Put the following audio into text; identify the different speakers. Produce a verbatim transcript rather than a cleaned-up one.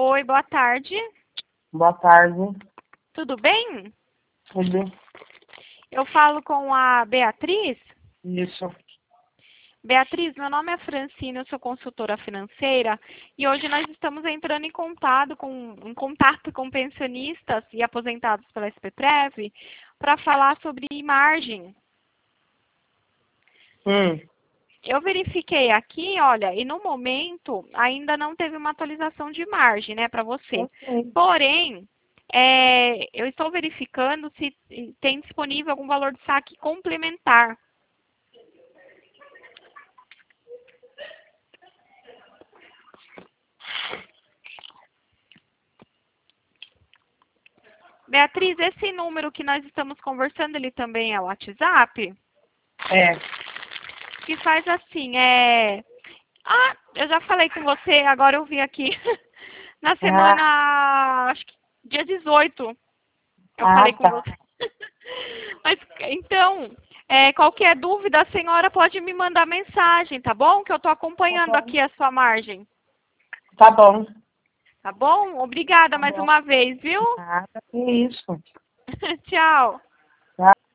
Speaker 1: Oi, boa tarde.
Speaker 2: Boa tarde.
Speaker 1: Tudo bem?
Speaker 2: Tudo?
Speaker 1: Eu falo com a Beatriz.
Speaker 2: Isso.
Speaker 1: Beatriz, meu nome é Francine, eu sou consultora financeira e hoje nós estamos entrando em contato com, em contato com pensionistas e aposentados pela SPTrev para falar sobre margem.
Speaker 2: Hum.
Speaker 1: Eu verifiquei aqui, olha, e no momento ainda não teve uma atualização de margem, né, para você.
Speaker 2: Ok.
Speaker 1: Porém, é, eu estou verificando se tem disponível algum valor de saque complementar. Beatriz, esse número que nós estamos conversando, ele também é o WhatsApp?
Speaker 2: É.
Speaker 1: Que faz assim, é... Ah, eu já falei com você, agora eu vi aqui. Na semana,
Speaker 2: Ah,
Speaker 1: acho que dia dezoito, eu
Speaker 2: ah,
Speaker 1: falei com
Speaker 2: tá.
Speaker 1: você. Mas, então, é, qualquer dúvida, a senhora pode me mandar mensagem, tá bom? Que eu estou
Speaker 2: Tá
Speaker 1: acompanhando
Speaker 2: bom.
Speaker 1: aqui a sua margem.
Speaker 2: Tá bom.
Speaker 1: Tá bom? Obrigada
Speaker 2: Tá
Speaker 1: mais
Speaker 2: bom.
Speaker 1: uma vez, viu?
Speaker 2: Nada, que isso.
Speaker 1: Tchau.
Speaker 2: Tá.